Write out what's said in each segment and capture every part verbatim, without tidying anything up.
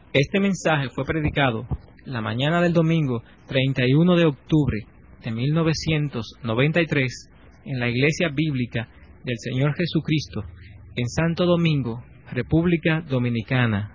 Este mensaje fue predicado la mañana del domingo treinta y uno de octubre de mil novecientos noventa y tres en la Iglesia Bíblica del Señor Jesucristo en Santo Domingo, República Dominicana.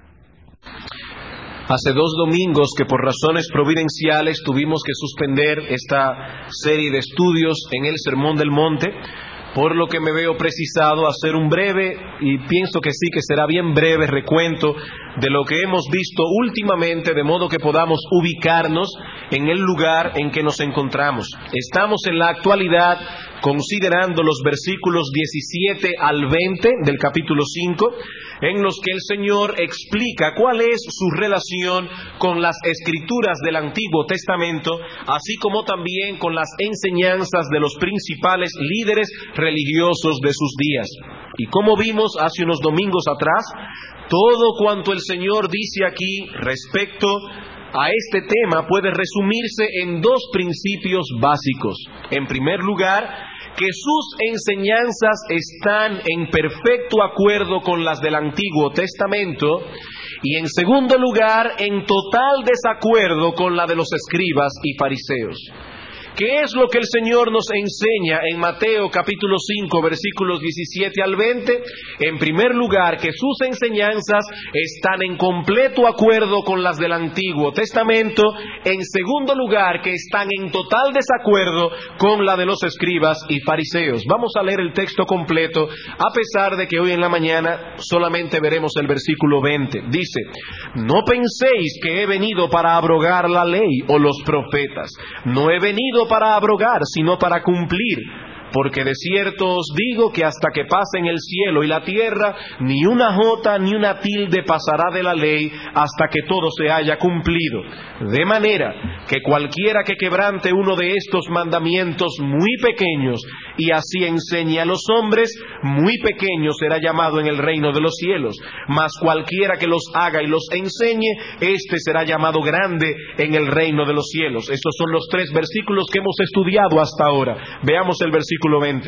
Hace dos domingos que por razones providenciales tuvimos que suspender esta serie de estudios en el Sermón del Monte, por lo que me veo precisado a hacer un breve, y pienso que sí que será bien breve, recuento de lo que hemos visto últimamente, de modo que podamos ubicarnos en el lugar en que nos encontramos. Estamos en la actualidad considerando los versículos diecisiete al veinte del capítulo cinco, en los que el Señor explica cuál es su relación con las Escrituras del Antiguo Testamento, así como también con las enseñanzas de los principales líderes religiosos de sus días. Y como vimos hace unos domingos atrás, todo cuanto el Señor dice aquí respecto a este tema puede resumirse en dos principios básicos. En primer lugar, que sus enseñanzas están en perfecto acuerdo con las del Antiguo Testamento, y en segundo lugar, en total desacuerdo con la de los escribas y fariseos. ¿Qué es lo que el Señor nos enseña en Mateo capítulo cinco, versículos diecisiete al veinte? En primer lugar, que sus enseñanzas están en completo acuerdo con las del Antiguo Testamento. En segundo lugar, que están en total desacuerdo con la de los escribas y fariseos. Vamos a leer el texto completo, a pesar de que hoy en la mañana solamente veremos el versículo veinte. Dice: no penséis que he venido para abrogar la ley o los profetas. No he venido para abrogar, sino para cumplir. Porque de cierto os digo que hasta que pasen el cielo y la tierra, ni una jota ni una tilde pasará de la ley hasta que todo se haya cumplido. De manera que cualquiera que quebrante uno de estos mandamientos muy pequeños y así enseñe a los hombres, muy pequeño será llamado en el reino de los cielos. Mas cualquiera que los haga y los enseñe, éste será llamado grande en el reino de los cielos. Estos son los tres versículos que hemos estudiado hasta ahora. Veamos el versículo veinte.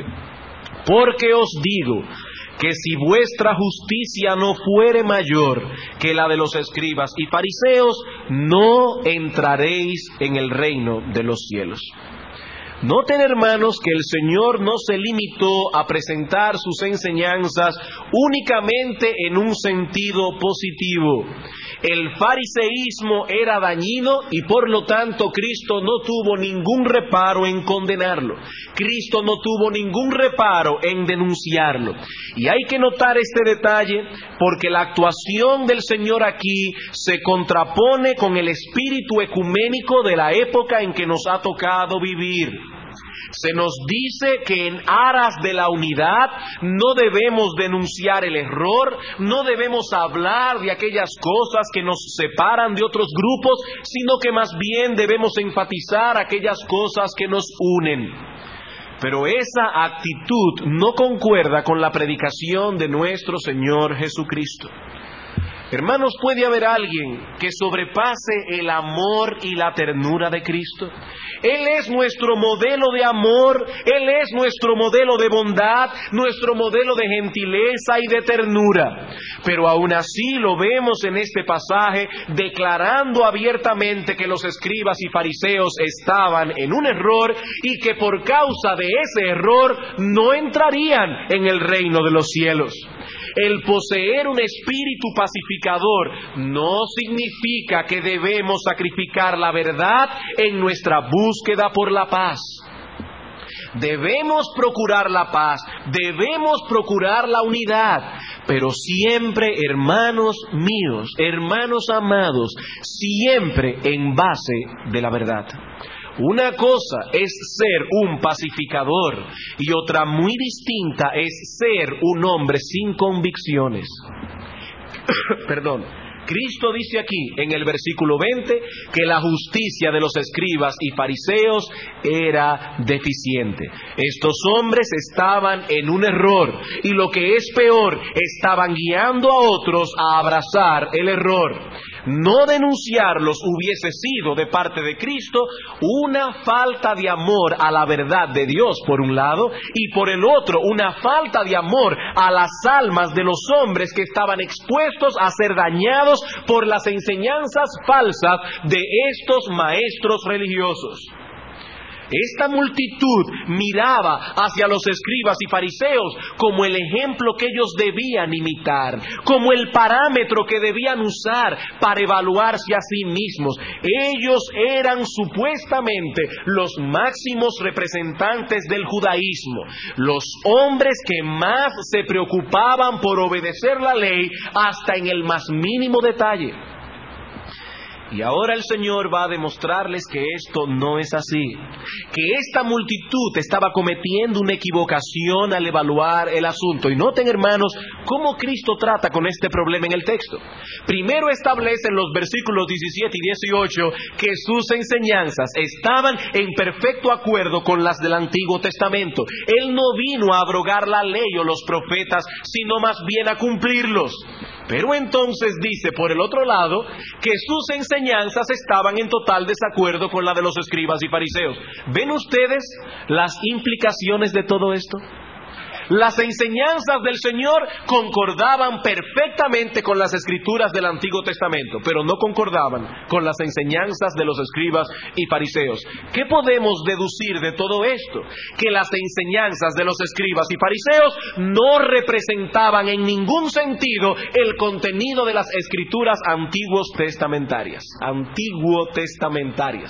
Porque os digo que si vuestra justicia no fuere mayor que la de los escribas y fariseos, no entraréis en el reino de los cielos. Noten, hermanos, que el Señor no se limitó a presentar sus enseñanzas únicamente en un sentido positivo. El fariseísmo era dañino y por lo tanto Cristo no tuvo ningún reparo en condenarlo. Cristo no tuvo ningún reparo en denunciarlo. Y hay que notar este detalle porque la actuación del Señor aquí se contrapone con el espíritu ecuménico de la época en que nos ha tocado vivir. Se nos dice que en aras de la unidad no debemos denunciar el error, no debemos hablar de aquellas cosas que nos separan de otros grupos, sino que más bien debemos enfatizar aquellas cosas que nos unen. Pero esa actitud no concuerda con la predicación de nuestro Señor Jesucristo. Hermanos, ¿puede haber alguien que sobrepase el amor y la ternura de Cristo? Él es nuestro modelo de amor, Él es nuestro modelo de bondad, nuestro modelo de gentileza y de ternura. Pero aún así lo vemos en este pasaje declarando abiertamente que los escribas y fariseos estaban en un error y que por causa de ese error no entrarían en el reino de los cielos. El poseer un espíritu pacificador no significa que debemos sacrificar la verdad en nuestra búsqueda por la paz. Debemos procurar la paz, debemos procurar la unidad, pero siempre, hermanos míos, hermanos amados, siempre en base de la verdad. Una cosa es ser un pacificador y otra muy distinta es ser un hombre sin convicciones. Perdón. Cristo dice aquí en el versículo veinte que la justicia de los escribas y fariseos era deficiente. Estos hombres estaban en un error y lo que es peor, estaban guiando a otros a abrazar el error. No denunciarlos hubiese sido de parte de Cristo una falta de amor a la verdad de Dios por un lado, y por el otro una falta de amor a las almas de los hombres que estaban expuestos a ser dañados por las enseñanzas falsas de estos maestros religiosos. Esta multitud miraba hacia los escribas y fariseos como el ejemplo que ellos debían imitar, como el parámetro que debían usar para evaluarse a sí mismos. Ellos eran supuestamente los máximos representantes del judaísmo, los hombres que más se preocupaban por obedecer la ley hasta en el más mínimo detalle. Y ahora el Señor va a demostrarles que esto no es así, que esta multitud estaba cometiendo una equivocación al evaluar el asunto. Y noten, hermanos, cómo Cristo trata con este problema en el texto. Primero establece en los versículos diecisiete y dieciocho que sus enseñanzas estaban en perfecto acuerdo con las del Antiguo Testamento. Él no vino a abrogar la ley o los profetas, sino más bien a cumplirlos. Pero entonces dice, por el otro lado, que sus enseñanzas estaban en total desacuerdo con la de los escribas y fariseos. ¿Ven ustedes las implicaciones de todo esto? Las enseñanzas del Señor concordaban perfectamente con las escrituras del Antiguo Testamento, pero no concordaban con las enseñanzas de los escribas y fariseos. ¿Qué podemos deducir de todo esto? Que las enseñanzas de los escribas y fariseos no representaban en ningún sentido el contenido de las escrituras antiguos testamentarias, antiguo testamentarias.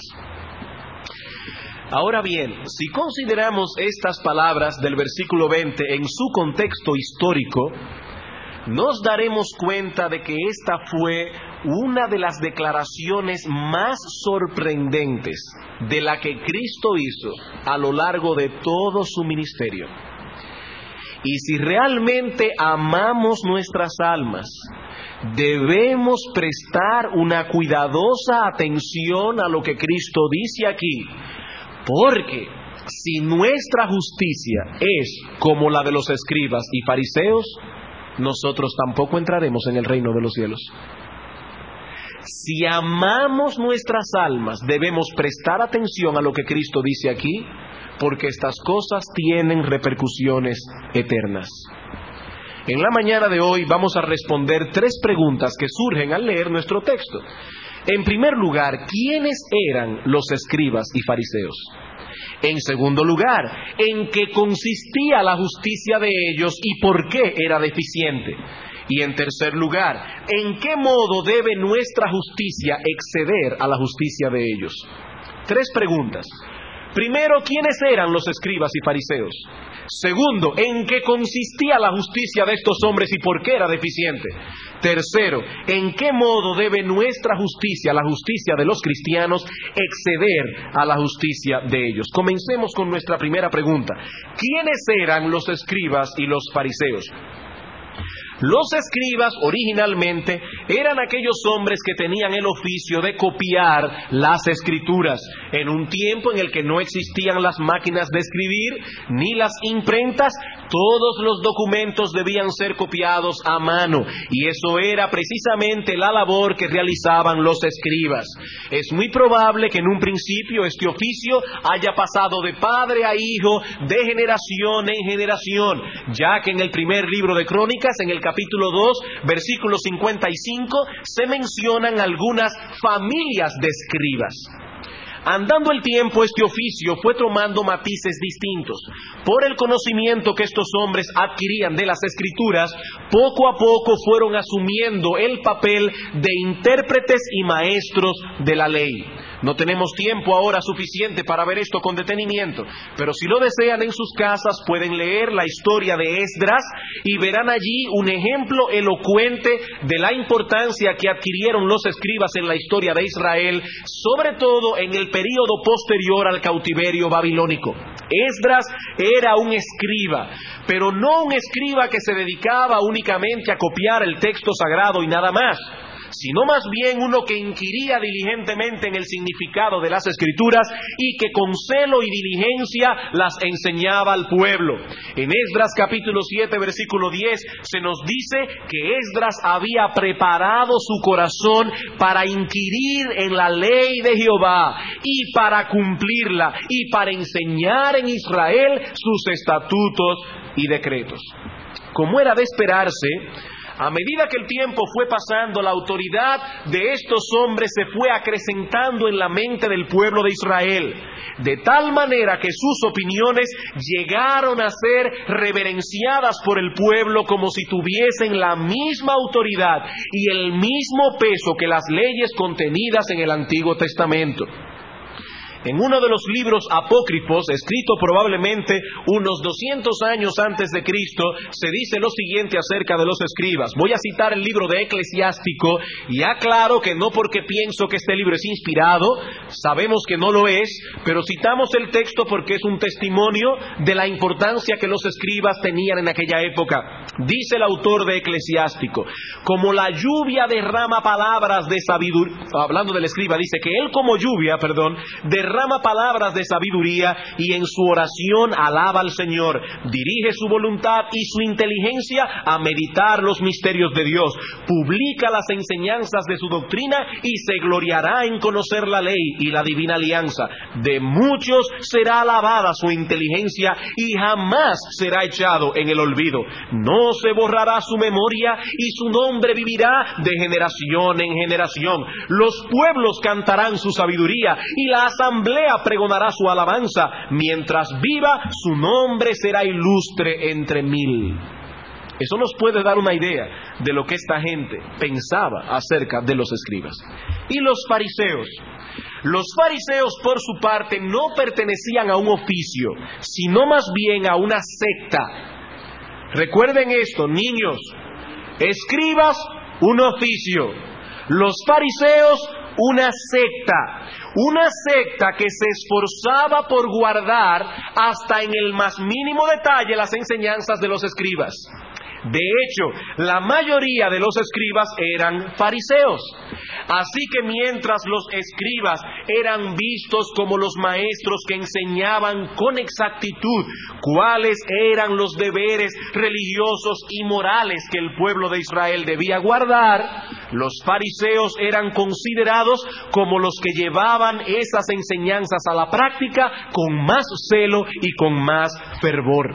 Ahora bien, si consideramos estas palabras del versículo veinte en su contexto histórico, nos daremos cuenta de que esta fue una de las declaraciones más sorprendentes de la que Cristo hizo a lo largo de todo su ministerio. Y si realmente amamos nuestras almas, debemos prestar una cuidadosa atención a lo que Cristo dice aquí. Porque si nuestra justicia es como la de los escribas y fariseos, nosotros tampoco entraremos en el reino de los cielos. Si amamos nuestras almas, debemos prestar atención a lo que Cristo dice aquí, porque estas cosas tienen repercusiones eternas. En la mañana de hoy vamos a responder tres preguntas que surgen al leer nuestro texto. En primer lugar, ¿quiénes eran los escribas y fariseos? En segundo lugar, ¿en qué consistía la justicia de ellos y por qué era deficiente? Y en tercer lugar, ¿en qué modo debe nuestra justicia exceder a la justicia de ellos? Tres preguntas. Primero, ¿quiénes eran los escribas y fariseos? Segundo, ¿en qué consistía la justicia de estos hombres y por qué era deficiente? Tercero, ¿en qué modo debe nuestra justicia, la justicia de los cristianos, exceder a la justicia de ellos? Comencemos con nuestra primera pregunta. ¿Quiénes eran los escribas y los fariseos? Los escribas originalmente eran aquellos hombres que tenían el oficio de copiar las escrituras en un tiempo en el que no existían las máquinas de escribir ni las imprentas. Todos los documentos debían ser copiados a mano y eso era precisamente la labor que realizaban los escribas. Es muy probable que en un principio este oficio haya pasado de padre a hijo, de generación en generación, ya que en el primer libro de Crónicas, en el capítulo dos, versículo cincuenta y cinco, se mencionan algunas familias de escribas. Andando el tiempo, este oficio fue tomando matices distintos. Por el conocimiento que estos hombres adquirían de las Escrituras, poco a poco fueron asumiendo el papel de intérpretes y maestros de la ley. No tenemos tiempo ahora suficiente para ver esto con detenimiento, pero si lo desean en sus casas pueden leer la historia de Esdras y verán allí un ejemplo elocuente de la importancia que adquirieron los escribas en la historia de Israel, sobre todo en el período posterior al cautiverio babilónico. Esdras era un escriba, pero no un escriba que se dedicaba únicamente a copiar el texto sagrado y nada más. sino más bien uno que inquiría diligentemente en el significado de las Escrituras y que con celo y diligencia las enseñaba al pueblo. En Esdras capítulo siete, versículo diez, se nos dice que Esdras había preparado su corazón para inquirir en la ley de Jehová y para cumplirla y para enseñar en Israel sus estatutos y decretos. Como era de esperarse, a medida que el tiempo fue pasando, la autoridad de estos hombres se fue acrecentando en la mente del pueblo de Israel, de tal manera que sus opiniones llegaron a ser reverenciadas por el pueblo como si tuviesen la misma autoridad y el mismo peso que las leyes contenidas en el Antiguo Testamento. En uno de los libros apócrifos, escrito probablemente unos doscientos años antes de Cristo, se dice lo siguiente acerca de los escribas. Voy a citar el libro de Eclesiástico, y aclaro que no porque pienso que este libro es inspirado, sabemos que no lo es, pero citamos el texto porque es un testimonio de la importancia que los escribas tenían en aquella época. Dice el autor de Eclesiástico: como la lluvia derrama palabras de sabiduría, hablando del escriba, dice que él como lluvia, perdón, derrama derrama palabras de sabiduría y en su oración alaba al Señor, dirige su voluntad y su inteligencia a meditar los misterios de Dios, publica las enseñanzas de su doctrina y se gloriará en conocer la ley y la divina alianza. De muchos será alabada su inteligencia y jamás será echado en el olvido. No se borrará su memoria y su nombre vivirá de generación en generación. Los pueblos cantarán su sabiduría y la asamblea pregonará su alabanza. Mientras viva, su nombre será ilustre entre mil. Eso nos puede dar una idea de lo que esta gente pensaba acerca de los escribas. Y los fariseos. Los fariseos, por su parte, no pertenecían a un oficio, sino más bien a una secta. Recuerden esto, niños. Escribas, un oficio. Los fariseos, una secta. Una secta que se esforzaba por guardar hasta en el más mínimo detalle las enseñanzas de los escribas. De hecho, la mayoría de los escribas eran fariseos. Así que mientras los escribas eran vistos como los maestros que enseñaban con exactitud cuáles eran los deberes religiosos y morales que el pueblo de Israel debía guardar, los fariseos eran considerados como los que llevaban esas enseñanzas a la práctica con más celo y con más fervor.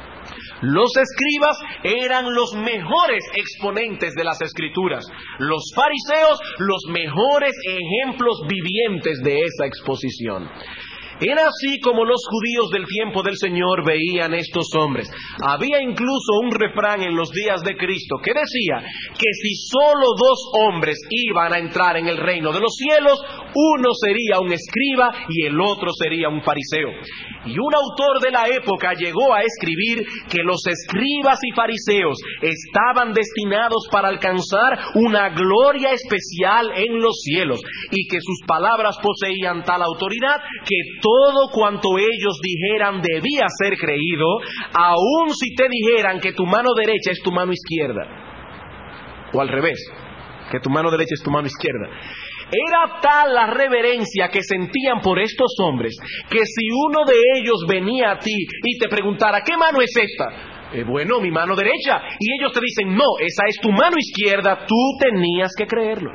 Los escribas eran los mejores exponentes de las Escrituras. Los fariseos, los mejores ejemplos vivientes de esa exposición. Era así como los judíos del tiempo del Señor veían estos hombres. Había incluso un refrán en los días de Cristo que decía que si solo dos hombres iban a entrar en el reino de los cielos, uno sería un escriba y el otro sería un fariseo. Y un autor de la época llegó a escribir que los escribas y fariseos estaban destinados para alcanzar una gloria especial en los cielos y que sus palabras poseían tal autoridad que todo cuanto ellos dijeran debía ser creído, aun si te dijeran que tu mano derecha es tu mano izquierda. O al revés, que tu mano derecha es tu mano izquierda. Era tal la reverencia que sentían por estos hombres, que si uno de ellos venía a ti y te preguntara, ¿qué mano es esta? Eh, bueno, mi mano derecha. Y ellos te dicen, no, esa es tu mano izquierda, tú tenías que creerlo.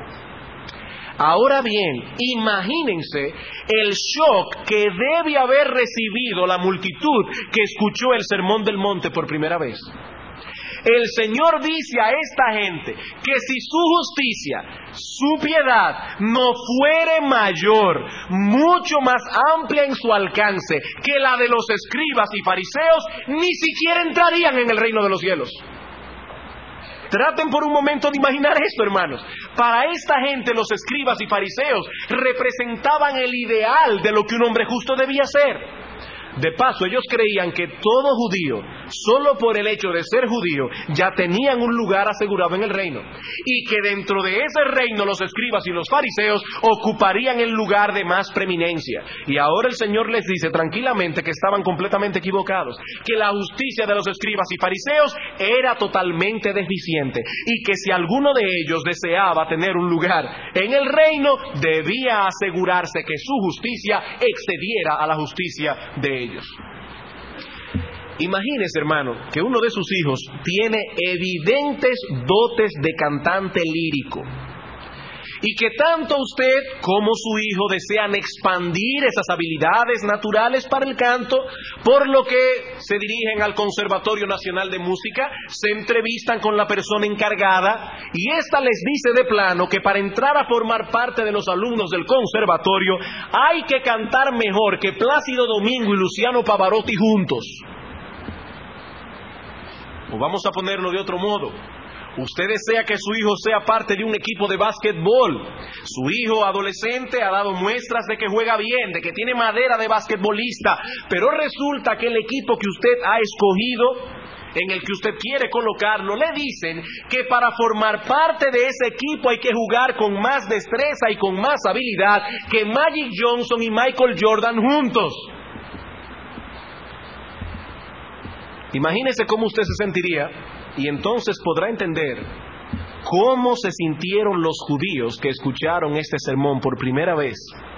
Ahora bien, imagínense el shock que debe haber recibido la multitud que escuchó el Sermón del Monte por primera vez. El Señor dice a esta gente que si su justicia, su piedad no fuere mayor, mucho más amplia en su alcance que la de los escribas y fariseos, ni siquiera entrarían en el reino de los cielos. Traten por un momento de imaginar esto, hermanos. Para esta gente, los escribas y fariseos representaban el ideal de lo que un hombre justo debía ser. De paso, ellos creían que todo judío solo por el hecho de ser judío, ya tenían un lugar asegurado en el reino. Y que dentro de ese reino los escribas y los fariseos ocuparían el lugar de más preeminencia. Y ahora el Señor les dice tranquilamente que estaban completamente equivocados, que la justicia de los escribas y fariseos era totalmente deficiente, y que si alguno de ellos deseaba tener un lugar en el reino, debía asegurarse que su justicia excediera a la justicia de ellos. Imagínese, hermano, que uno de sus hijos tiene evidentes dotes de cantante lírico, y que tanto usted como su hijo desean expandir esas habilidades naturales para el canto, por lo que se dirigen al Conservatorio Nacional de Música, se entrevistan con la persona encargada, y ésta les dice de plano que para entrar a formar parte de los alumnos del conservatorio hay que cantar mejor que Plácido Domingo y Luciano Pavarotti juntos. O vamos a ponerlo de otro modo: usted desea que su hijo sea parte de un equipo de básquetbol. Su hijo adolescente ha dado muestras de que juega bien, de que tiene madera de basquetbolista, pero resulta que el equipo que usted ha escogido, en el que usted quiere colocarlo, le dicen que para formar parte de ese equipo hay que jugar con más destreza y con más habilidad que Magic Johnson y Michael Jordan juntos. Imagínese cómo usted se sentiría, y entonces podrá entender cómo se sintieron los judíos que escucharon este sermón por primera vez.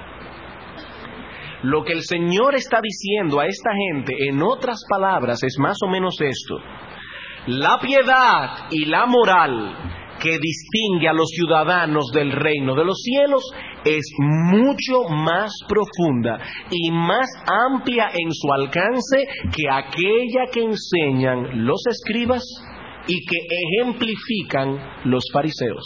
Lo que el Señor está diciendo a esta gente, en otras palabras, es más o menos esto: la piedad y la moral que distingue a los ciudadanos del reino de los cielos es mucho más profunda y más amplia en su alcance que aquella que enseñan los escribas y que ejemplifican los fariseos.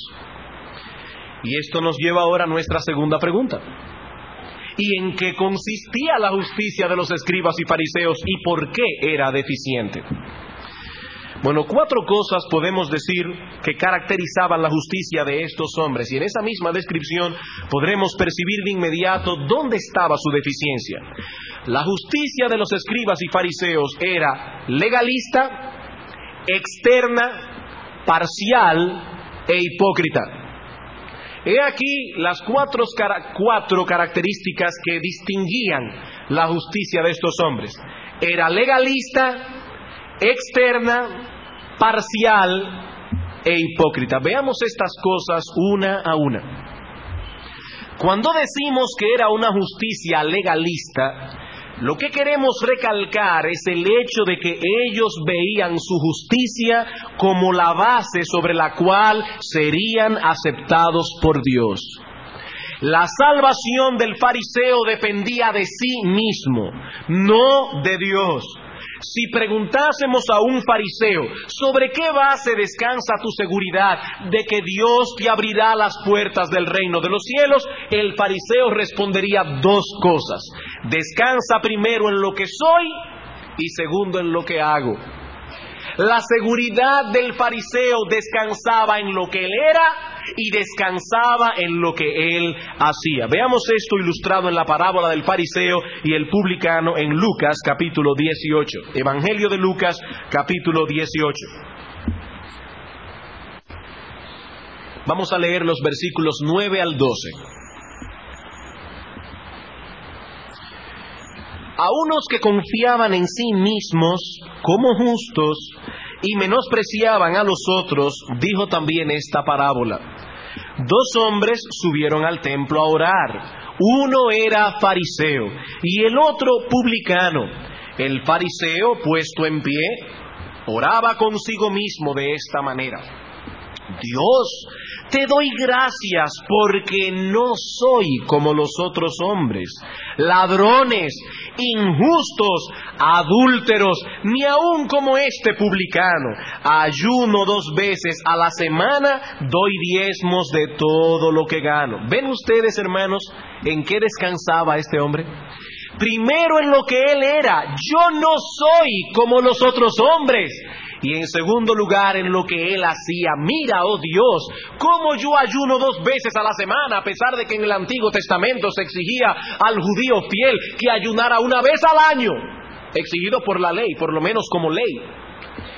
Y esto nos lleva ahora a nuestra segunda pregunta: ¿y en qué consistía la justicia de los escribas y fariseos y por qué era deficiente? Bueno, cuatro cosas podemos decir que caracterizaban la justicia de estos hombres, y en esa misma descripción podremos percibir de inmediato dónde estaba su deficiencia. La justicia de los escribas y fariseos era legalista, externa, parcial e hipócrita. He aquí las cuatro, cuatro características que distinguían la justicia de estos hombres. Era legalista, externa, parcial e hipócrita. Veamos estas cosas una a una. Cuando decimos que era una justicia legalista, lo que queremos recalcar es el hecho de que ellos veían su justicia como la base sobre la cual serían aceptados por Dios. La salvación del fariseo dependía de sí mismo, no de Dios. Si preguntásemos a un fariseo sobre qué base descansa tu seguridad de que Dios te abrirá las puertas del reino de los cielos, el fariseo respondería dos cosas: descansa primero en lo que soy y segundo en lo que hago. La seguridad del fariseo descansaba en lo que él era y descansaba en lo que él hacía. Veamos esto ilustrado en la parábola del fariseo y el publicano en Lucas capítulo dieciocho. Evangelio de Lucas capítulo dieciocho. Vamos a leer los versículos nueve al doce. A unos que confiaban en sí mismos como justos y menospreciaban a los otros, dijo también esta parábola. Dos hombres subieron al templo a orar. Uno era fariseo y el otro publicano. El fariseo, puesto en pie, oraba consigo mismo de esta manera: Dios, te doy gracias porque no soy como los otros hombres, ladrones, injustos, adúlteros, ni aun como este publicano. Ayuno dos veces a la semana, doy diezmos de todo lo que gano. ¿Ven ustedes, hermanos, en qué descansaba este hombre? Primero en lo que él era: yo no soy como los otros hombres. Y en segundo lugar, en lo que él hacía: mira, oh Dios, cómo yo ayuno dos veces a la semana, a pesar de que en el Antiguo Testamento se exigía al judío fiel que ayunara una vez al año, exigido por la ley, por lo menos como ley.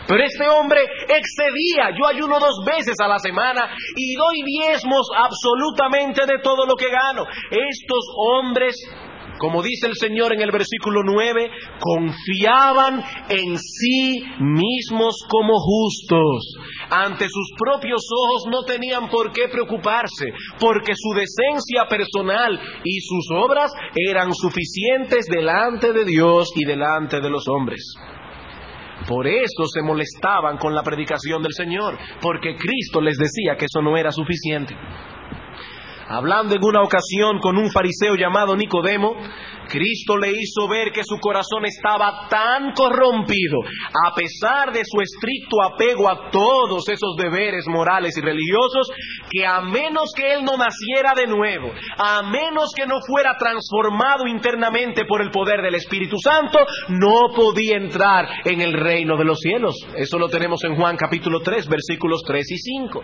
Pero este hombre excedía. Yo ayuno dos veces a la semana y doy diezmos absolutamente de todo lo que gano. Estos hombres, como dice el Señor en el versículo nueve, confiaban en sí mismos como justos. Ante sus propios ojos no tenían por qué preocuparse, porque su decencia personal y sus obras eran suficientes delante de Dios y delante de los hombres. Por eso se molestaban con la predicación del Señor, porque Cristo les decía que eso no era suficiente. Hablando en una ocasión con un fariseo llamado Nicodemo, Cristo le hizo ver que su corazón estaba tan corrompido, a pesar de su estricto apego a todos esos deberes morales y religiosos, que a menos que él no naciera de nuevo, a menos que no fuera transformado internamente por el poder del Espíritu Santo, no podía entrar en el reino de los cielos. Eso lo tenemos en Juan capítulo tres, versículos tres y cinco.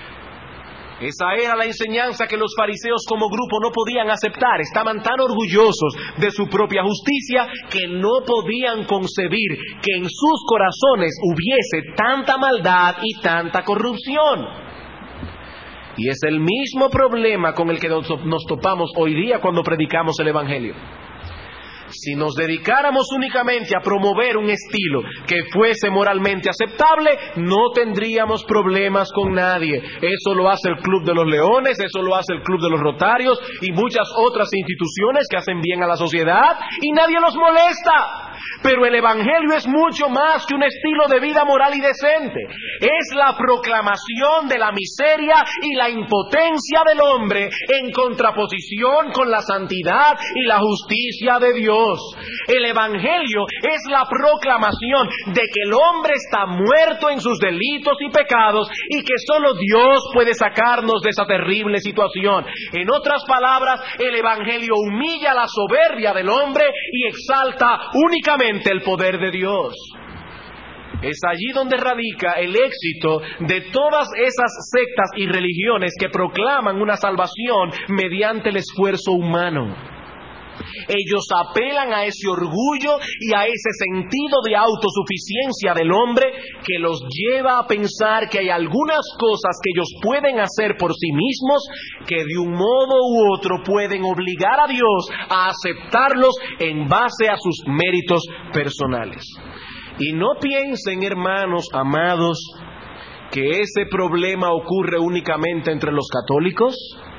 Esa era la enseñanza que los fariseos como grupo no podían aceptar. Estaban tan orgullosos de su propia justicia que no podían concebir que en sus corazones hubiese tanta maldad y tanta corrupción. Y es el mismo problema con el que nos topamos hoy día cuando predicamos el Evangelio. Si nos dedicáramos únicamente a promover un estilo que fuese moralmente aceptable, no tendríamos problemas con nadie. Eso lo hace el Club de los Leones, eso lo hace el Club de los Rotarios y muchas otras instituciones que hacen bien a la sociedad y nadie los molesta. Pero el Evangelio es mucho más que un estilo de vida moral y decente. Es la proclamación de la miseria y la impotencia del hombre en contraposición con la santidad y la justicia de Dios. El Evangelio es la proclamación de que el hombre está muerto en sus delitos y pecados y que solo Dios puede sacarnos de esa terrible situación. En otras palabras, el Evangelio humilla la soberbia del hombre y exalta únicamente el poder de Dios. Es allí donde radica el éxito de todas esas sectas y religiones que proclaman una salvación mediante el esfuerzo humano. Ellos apelan a ese orgullo y a ese sentido de autosuficiencia del hombre que los lleva a pensar que hay algunas cosas que ellos pueden hacer por sí mismos que de un modo u otro pueden obligar a Dios a aceptarlos en base a sus méritos personales. Y no piensen, hermanos amados, que ese problema ocurre únicamente entre los católicos.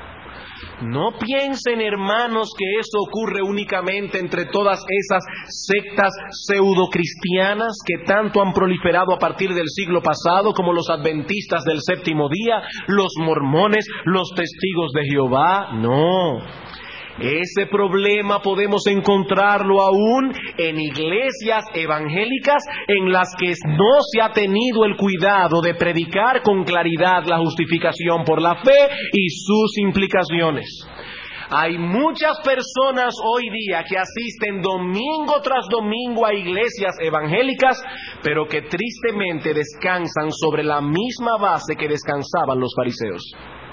No piensen, hermanos, que eso ocurre únicamente entre todas esas sectas pseudocristianas que tanto han proliferado a partir del siglo pasado, como los adventistas del séptimo día, los mormones, los testigos de Jehová. No. Ese problema podemos encontrarlo aún en iglesias evangélicas en las que no se ha tenido el cuidado de predicar con claridad la justificación por la fe y sus implicaciones. Hay muchas personas hoy día que asisten domingo tras domingo a iglesias evangélicas, pero que tristemente descansan sobre la misma base que descansaban los fariseos.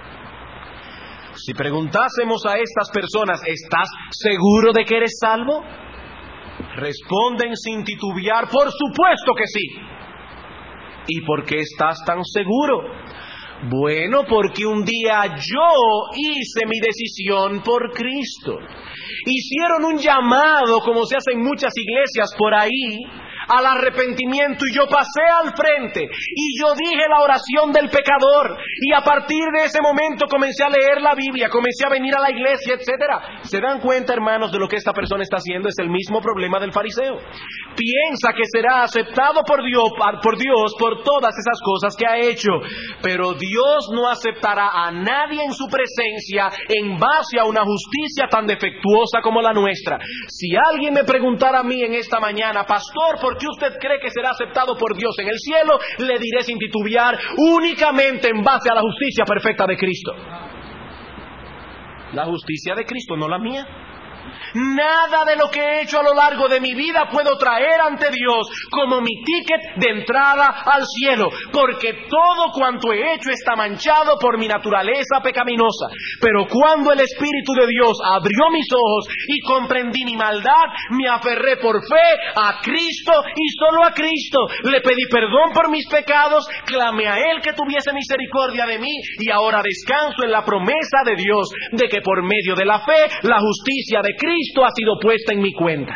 Si preguntásemos a estas personas, ¿estás seguro de que eres salvo? Responden sin titubear, por supuesto que sí. ¿Y por qué estás tan seguro? Bueno, porque un día yo hice mi decisión por Cristo. Hicieron un llamado, como se hace en muchas iglesias por ahí, al arrepentimiento, y yo pasé al frente y yo dije la oración del pecador, y a partir de ese momento comencé a leer la Biblia, comencé a venir a la iglesia, etcétera. ¿Se dan cuenta, hermanos, de lo que esta persona está haciendo? Es el mismo problema del fariseo. Piensa que será aceptado por Dios, por Dios por todas esas cosas que ha hecho, pero Dios no aceptará a nadie en su presencia en base a una justicia tan defectuosa como la nuestra. Si alguien me preguntara a mí en esta mañana, pastor, ¿por qué usted cree que será aceptado por Dios en el cielo? Le diré sin titubear, únicamente en base a la justicia perfecta de Cristo. La justicia de Cristo, no la mía. Nada de lo que he hecho a lo largo de mi vida puedo traer ante Dios como mi ticket de entrada al cielo, porque todo cuanto he hecho está manchado por mi naturaleza pecaminosa. Pero cuando el Espíritu de Dios abrió mis ojos y comprendí mi maldad, me aferré por fe a Cristo y solo a Cristo. Le pedí perdón por mis pecados, clamé a Él que tuviese misericordia de mí y ahora descanso en la promesa de Dios de que por medio de la fe la justicia de Cristo ha sido puesta en mi cuenta.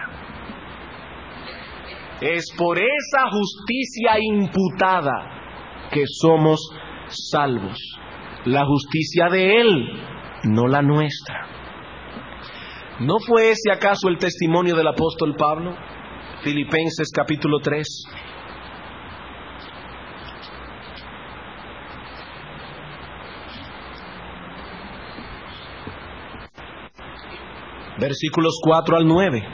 Es por esa justicia imputada que somos salvos. La justicia de Él, no la nuestra. ¿No fue ese acaso el testimonio del apóstol Pablo? Filipenses capítulo tres. Versículos cuatro al nueve.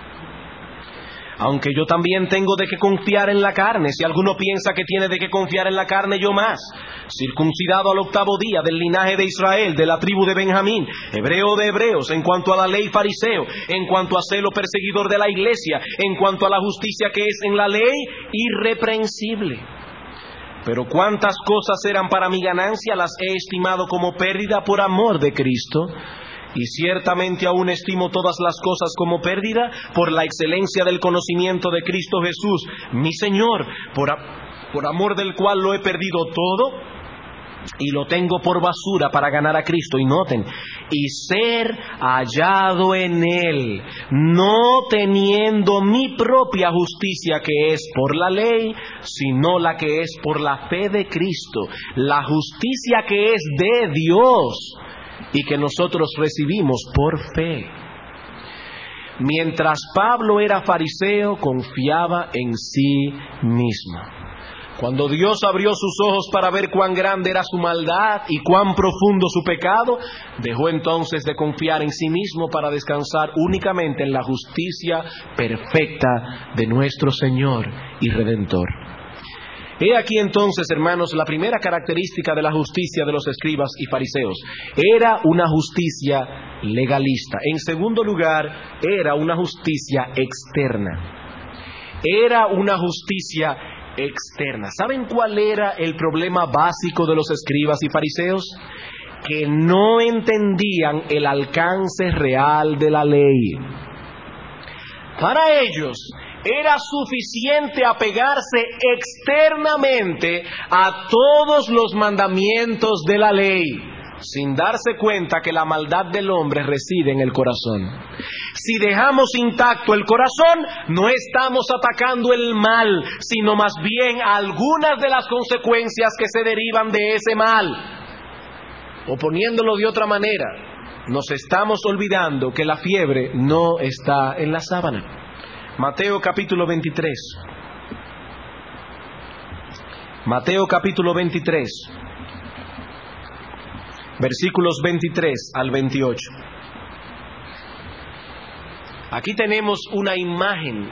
Aunque yo también tengo de qué confiar en la carne, si alguno piensa que tiene de qué confiar en la carne, yo más. Circuncidado al octavo día, del linaje de Israel, de la tribu de Benjamín, hebreo de hebreos, en cuanto a la ley fariseo, en cuanto a celo perseguidor de la iglesia, en cuanto a la justicia que es en la ley, irreprensible. Pero cuántas cosas eran para mi ganancia, las he estimado como pérdida por amor de Cristo. Y ciertamente aún estimo todas las cosas como pérdida por la excelencia del conocimiento de Cristo Jesús, mi Señor, por, a, por amor del cual lo he perdido todo y lo tengo por basura para ganar a Cristo. Y noten, y ser hallado en Él, no teniendo mi propia justicia que es por la ley, sino la que es por la fe de Cristo, la justicia que es de Dios y que nosotros recibimos por fe. Mientras Pablo era fariseo, confiaba en sí mismo. Cuando Dios abrió sus ojos para ver cuán grande era su maldad y cuán profundo su pecado, dejó entonces de confiar en sí mismo para descansar únicamente en la justicia perfecta de nuestro Señor y Redentor. He aquí entonces, hermanos, la primera característica de la justicia de los escribas y fariseos. Era una justicia legalista. En segundo lugar, era una justicia externa. Era una justicia externa. ¿Saben cuál era el problema básico de los escribas y fariseos? Que no entendían el alcance real de la ley. Para ellos era suficiente apegarse externamente a todos los mandamientos de la ley, sin darse cuenta que la maldad del hombre reside en el corazón. Si dejamos intacto el corazón, no estamos atacando el mal, sino más bien algunas de las consecuencias que se derivan de ese mal. O poniéndolo de otra manera, nos estamos olvidando que la fiebre no está en la sábana. Mateo capítulo veintitrés. Mateo capítulo veintitrés. Versículos veintitrés al veintiocho. Aquí tenemos una imagen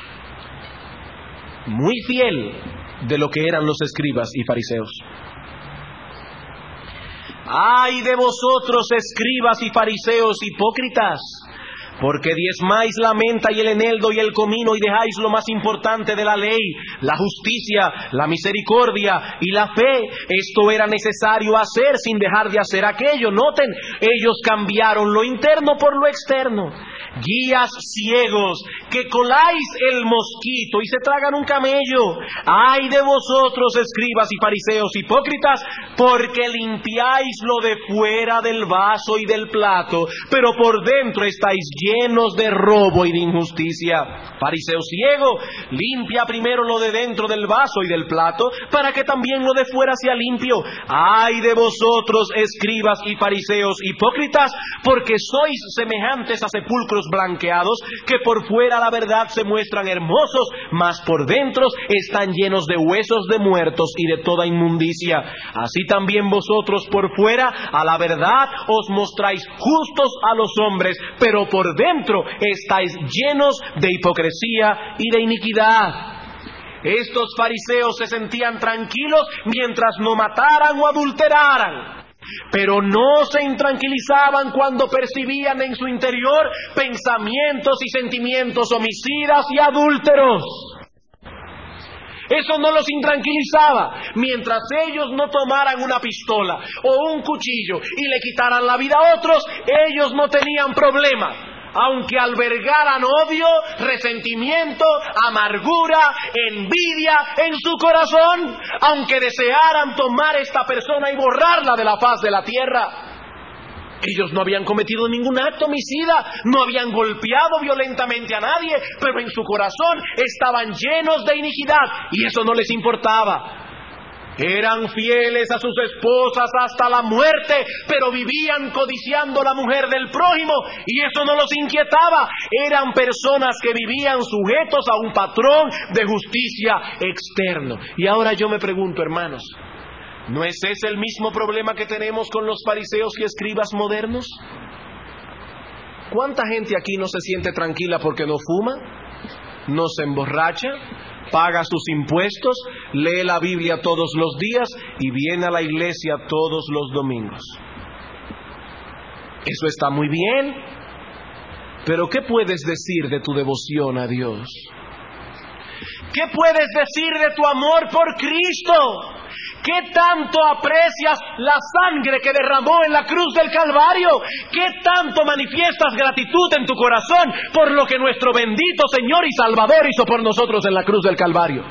muy fiel de lo que eran los escribas y fariseos. ¡Ay de vosotros, escribas y fariseos hipócritas! Porque diezmáis la menta y el eneldo y el comino y dejáis lo más importante de la ley, la justicia, la misericordia y la fe. Esto era necesario hacer sin dejar de hacer aquello. Noten, ellos cambiaron lo interno por lo externo. Guías ciegos, que coláis el mosquito y se tragan un camello. ¡Ay de vosotros, escribas y fariseos hipócritas! Porque limpiáis lo de fuera del vaso y del plato, pero por dentro estáis llenos de robo y de injusticia. Fariseo ciego, limpia primero lo de dentro del vaso y del plato, para que también lo de fuera sea limpio. ¡Ay de vosotros, escribas y fariseos hipócritas! Porque sois semejantes a sepulcros blanqueados, que por fuera la verdad se muestran hermosos, mas por dentro están llenos de huesos de muertos y de toda inmundicia. Así también vosotros por fuera a la verdad os mostráis justos a los hombres, pero por dentro estáis llenos de hipocresía y de iniquidad. Estos fariseos se sentían tranquilos mientras no mataran o adulteraran. pero no se intranquilizaban cuando percibían en su interior pensamientos y sentimientos homicidas y adúlteros. Eso no los intranquilizaba. Mientras ellos no tomaran una pistola o un cuchillo y le quitaran la vida a otros, ellos no tenían problema. Aunque albergaran odio, resentimiento, amargura, envidia en su corazón, aunque desearan tomar a esta persona y borrarla de la faz de la tierra. Ellos no habían cometido ningún acto homicida, no habían golpeado violentamente a nadie, pero en su corazón estaban llenos de iniquidad y eso no les importaba. Eran fieles a sus esposas hasta la muerte, pero vivían codiciando la mujer del prójimo y eso no los inquietaba. Eran personas que vivían sujetos a un patrón de justicia externo. Y ahora yo me pregunto, hermanos, ¿no es ese el mismo problema que tenemos con los fariseos y escribas modernos? ¿Cuánta gente aquí no se siente tranquila porque no fuma, no se emborracha, paga sus impuestos, lee la Biblia todos los días y viene a la iglesia todos los domingos? Eso está muy bien, pero ¿qué puedes decir de tu devoción a Dios? ¿Qué puedes decir de tu amor por Cristo? ¿Qué tanto aprecias la sangre que derramó en la cruz del Calvario? ¿Qué tanto manifiestas gratitud en tu corazón por lo que nuestro bendito Señor y Salvador hizo por nosotros en la cruz del Calvario?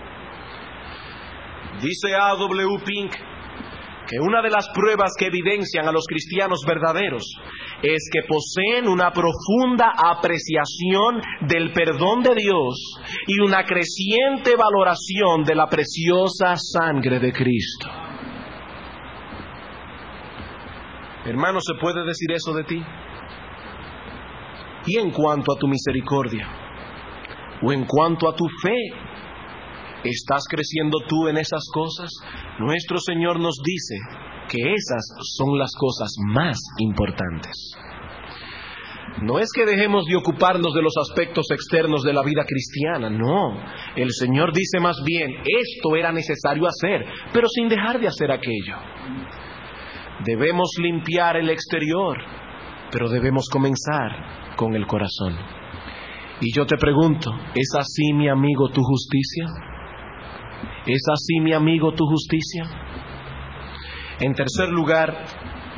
Dice A W Pink que una de las pruebas que evidencian a los cristianos verdaderos es que poseen una profunda apreciación del perdón de Dios y una creciente valoración de la preciosa sangre de Cristo. Hermano, ¿se puede decir eso de ti? Y en cuanto a tu misericordia, o en cuanto a tu fe, ¿estás creciendo tú en esas cosas? Nuestro Señor nos dice que esas son las cosas más importantes. No es que dejemos de ocuparnos de los aspectos externos de la vida cristiana, no. El Señor dice más bien, esto era necesario hacer, pero sin dejar de hacer aquello. Debemos limpiar el exterior, pero debemos comenzar con el corazón. Y yo te pregunto, ¿es así, mi amigo, tu justicia? ¿Es así, mi amigo, tu justicia? En tercer lugar,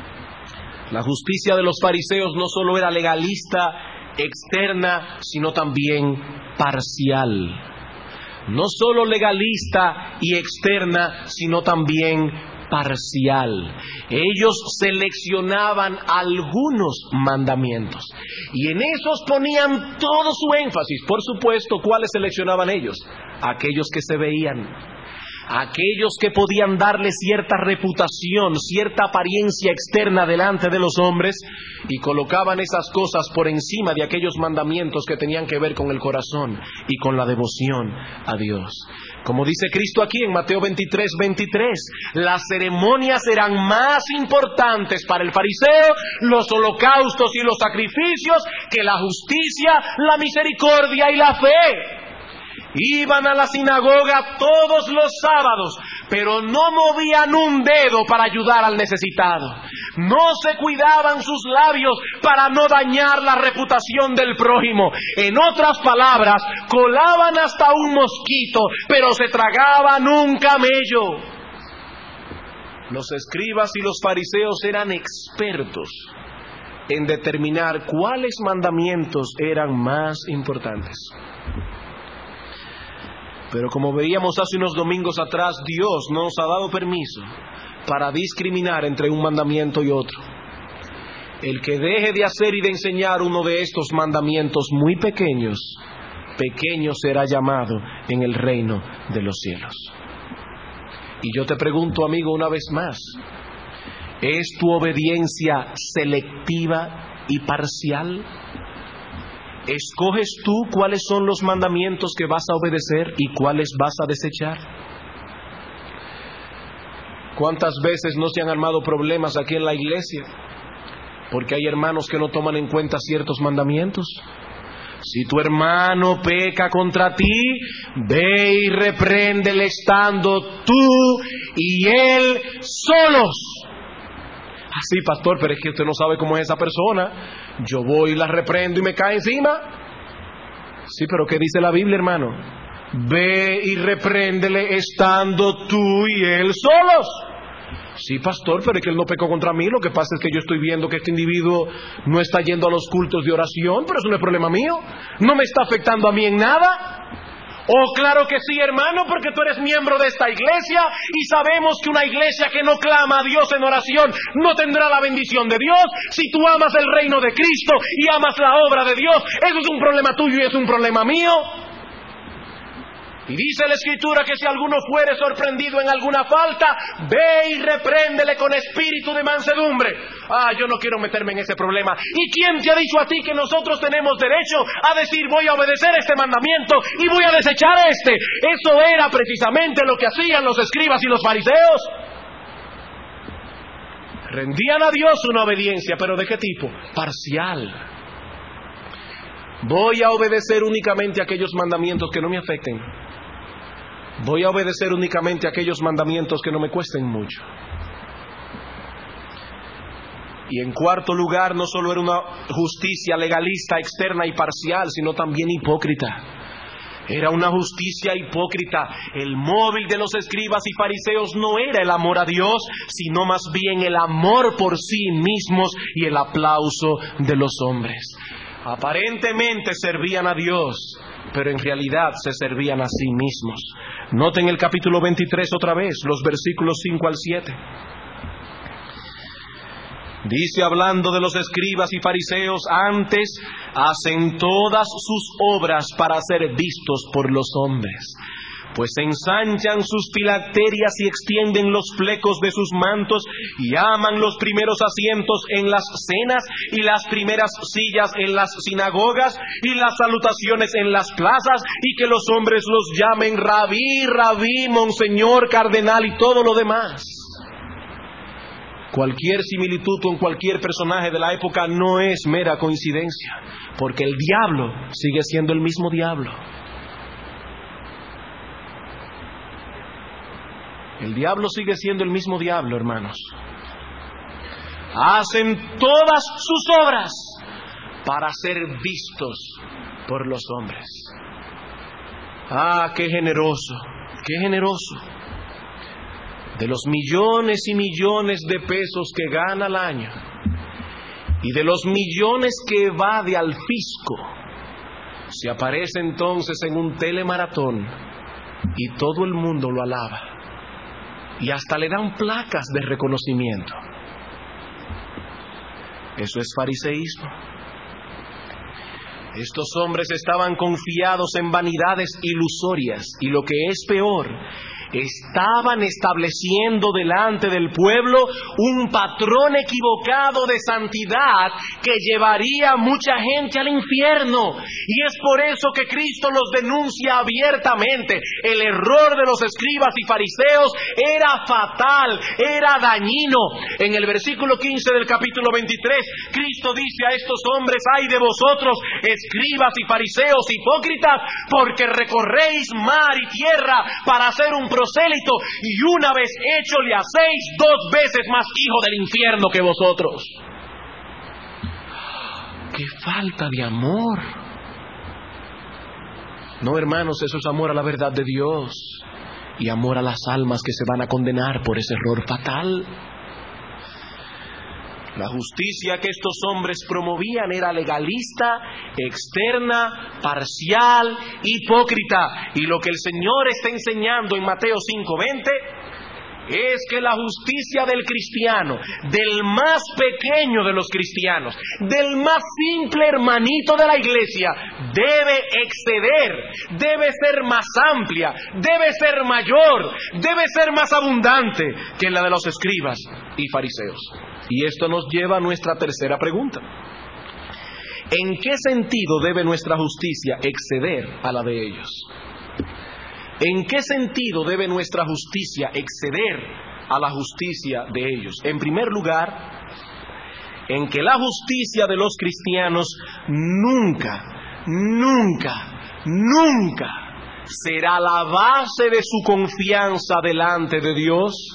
la justicia de los fariseos no solo era legalista, externa, sino también parcial. No solo legalista y externa, sino también parcial. Ellos seleccionaban algunos mandamientos y en esos ponían todo su énfasis. Por supuesto, ¿cuáles seleccionaban ellos? Aquellos que se veían, aquellos que podían darle cierta reputación, cierta apariencia externa delante de los hombres, y colocaban esas cosas por encima de aquellos mandamientos que tenían que ver con el corazón y con la devoción a Dios. Como dice Cristo aquí en Mateo veintitrés, veintitrés, las ceremonias eran más importantes para el fariseo, los holocaustos y los sacrificios, que la justicia, la misericordia y la fe. Iban a la sinagoga todos los sábados, pero no movían un dedo para ayudar al necesitado. No se cuidaban sus labios para no dañar la reputación del prójimo. En otras palabras, colaban hasta un mosquito, pero se tragaban un camello. Los escribas y los fariseos eran expertos en determinar cuáles mandamientos eran más importantes. Pero como veíamos hace unos domingos atrás, Dios no nos ha dado permiso para discriminar entre un mandamiento y otro. El que deje de hacer y de enseñar uno de estos mandamientos muy pequeños, pequeño será llamado en el reino de los cielos. Y yo te pregunto, amigo, una vez más, ¿es tu obediencia selectiva y parcial? ¿Escoges tú cuáles son los mandamientos que vas a obedecer y cuáles vas a desechar? ¿Cuántas veces no se han armado problemas aquí en la iglesia? Porque hay hermanos que no toman en cuenta ciertos mandamientos. Si tu hermano peca contra ti, ve y repréndele estando tú y él solos. Ah, sí, pastor, pero es que usted no sabe cómo es esa persona. Yo voy y la reprendo y me cae encima. Sí, pero ¿qué dice la Biblia, hermano? Ve y repréndele estando tú y él solos. Sí, pastor, pero es que él no pecó contra mí. Lo que pasa es que yo estoy viendo que este individuo no está yendo a los cultos de oración, pero eso no es problema mío. No me está afectando a mí en nada. Oh, claro que sí, hermano, porque tú eres miembro de esta iglesia y sabemos que una iglesia que no clama a Dios en oración no tendrá la bendición de Dios. Si tú amas el reino de Cristo y amas la obra de Dios, eso es un problema tuyo y es un problema mío. Y dice la Escritura que si alguno fuere sorprendido en alguna falta, ve y repréndele con espíritu de mansedumbre. Ah, yo no quiero meterme en ese problema. ¿Y quién te ha dicho a ti que nosotros tenemos derecho a decir voy a obedecer este mandamiento y voy a desechar este? Eso era precisamente lo que hacían los escribas y los fariseos. Rendían a Dios una obediencia, pero ¿de qué tipo? Parcial. Voy a obedecer únicamente aquellos mandamientos que no me afecten. Voy a obedecer únicamente aquellos mandamientos que no me cuesten mucho. Y en cuarto lugar, no solo era una justicia legalista, externa y parcial, sino también hipócrita. Era una justicia hipócrita. El móvil de los escribas y fariseos no era el amor a Dios, sino más bien el amor por sí mismos y el aplauso de los hombres. Aparentemente servían a Dios, pero en realidad se servían a sí mismos. Noten el capítulo veintitrés otra vez, los versículos cinco al siete. Dice, hablando de los escribas y fariseos, antes hacen todas sus obras para ser vistos por los hombres, pues ensanchan sus filacterias y extienden los flecos de sus mantos y aman los primeros asientos en las cenas y las primeras sillas en las sinagogas y las salutaciones en las plazas y que los hombres los llamen rabí, rabí, monseñor, cardenal y todo lo demás. Cualquier similitud con cualquier personaje de la época no es mera coincidencia, porque el diablo sigue siendo el mismo diablo. El diablo sigue siendo el mismo diablo, hermanos. Hacen todas sus obras para ser vistos por los hombres. Ah, qué generoso, qué generoso. De los millones y millones de pesos que gana al año y de los millones que evade al fisco, se aparece entonces en un telemaratón y todo el mundo lo alaba. Y hasta le dan placas de reconocimiento. Eso es fariseísmo. Estos hombres estaban confiados en vanidades ilusorias y lo que es peor, estaban estableciendo delante del pueblo un patrón equivocado de santidad que llevaría a mucha gente al infierno. Y es por eso que Cristo los denuncia abiertamente. El error de los escribas y fariseos era fatal, era dañino. En el versículo quince del capítulo veintitrés, Cristo dice a estos hombres: ay de vosotros, escribas y fariseos hipócritas, porque recorréis mar y tierra para hacer un prosélito, y una vez hecho le hacéis dos veces más hijo del infierno que vosotros. ¡Qué falta de amor! No, hermanos, eso es amor a la verdad de Dios y amor a las almas que se van a condenar por ese error fatal. La justicia que estos hombres promovían era legalista, externa, parcial, hipócrita. Y lo que el Señor está enseñando en Mateo cinco veinte es que la justicia del cristiano, del más pequeño de los cristianos, del más simple hermanito de la iglesia, debe exceder, debe ser más amplia, debe ser mayor, debe ser más abundante que la de los escribas y fariseos. Y esto nos lleva a nuestra tercera pregunta. ¿En qué sentido debe nuestra justicia exceder a la de ellos? ¿En qué sentido debe nuestra justicia exceder a la justicia de ellos? En primer lugar, en que la justicia de los cristianos nunca, nunca, nunca será la base de su confianza delante de Dios,